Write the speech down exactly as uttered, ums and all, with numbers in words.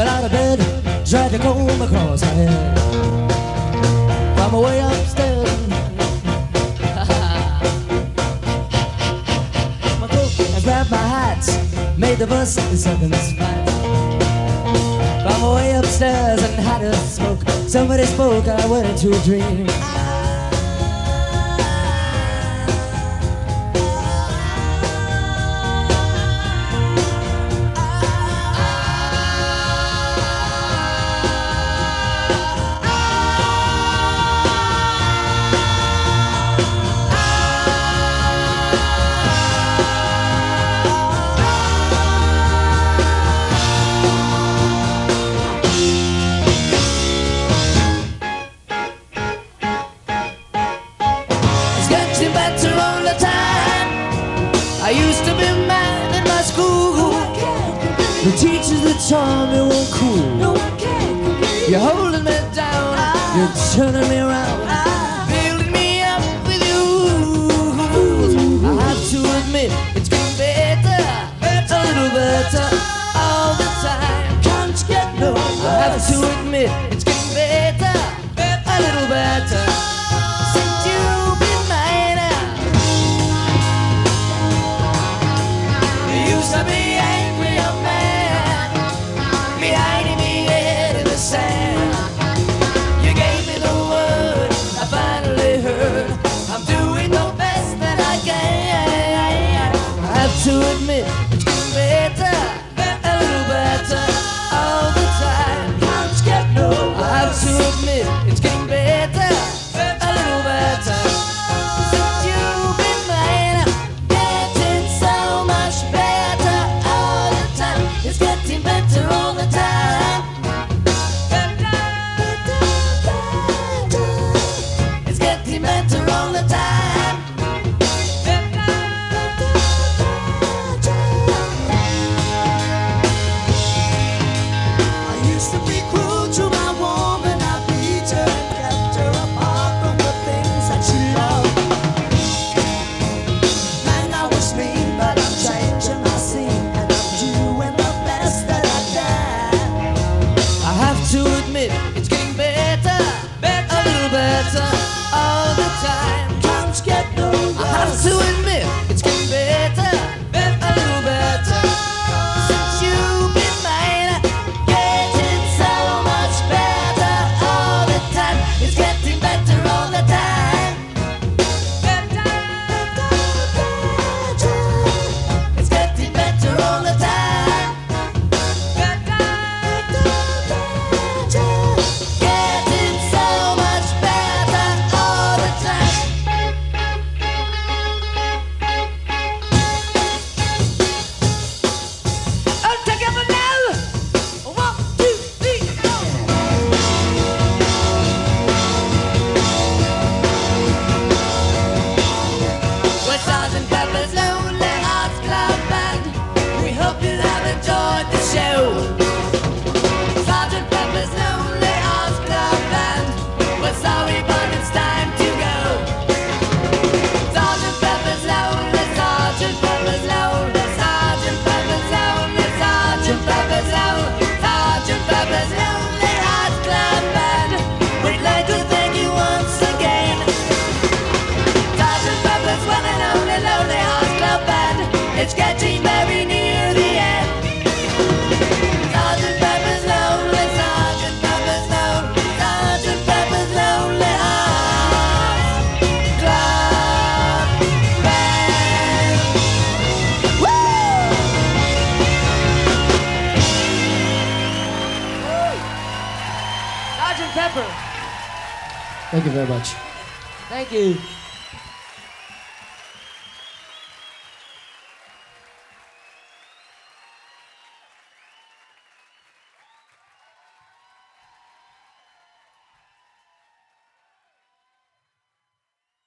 Fell out of bed, tried to comb across my head. Found my way upstairs. My coat, I grabbed my hat, made the bus in seconds flat. Found my way upstairs and had a smoke. Somebody spoke, I went into a dream. Better all the time. I used to be mad in my school. The teachers that taught me were cool. You're holding me down, you're turning me around, building me up with you. I have to admit, it's getting better, a little better all the time. Can't get no worse. I have to admit, it's getting better, a little better. To be angry young man, me hiding me head in the sand. You gave me the word, I finally heard. I'm doing the best that I can. I have to admit, it's getting better, a little better all the time. Can't get no worse. I have to admit, it's getting better, a little better. Since you've been mine, getting so much better. It's getting better all the time. It's getting better all the time. I used to be cruel to my woman. I beat her and kept her apart from the things that she loved. Man, I was mean, but I'm changing my scene. To admit, it's getting better, better, a little better all the time. Can't get no worse. I have to admit, it's getting better, better, a little better. Since you've been mine, getting so much better all the time. It's getting better all the time. Better, better, better. It's getting better all the time. It's getting very near the end. Sergeant Pepper's Lonely, Sergeant Pepper's Lonely, Sergeant Pepper's Lonely Hearts Club Band. Woo! Sergeant Pepper. Thank you very much. Thank you.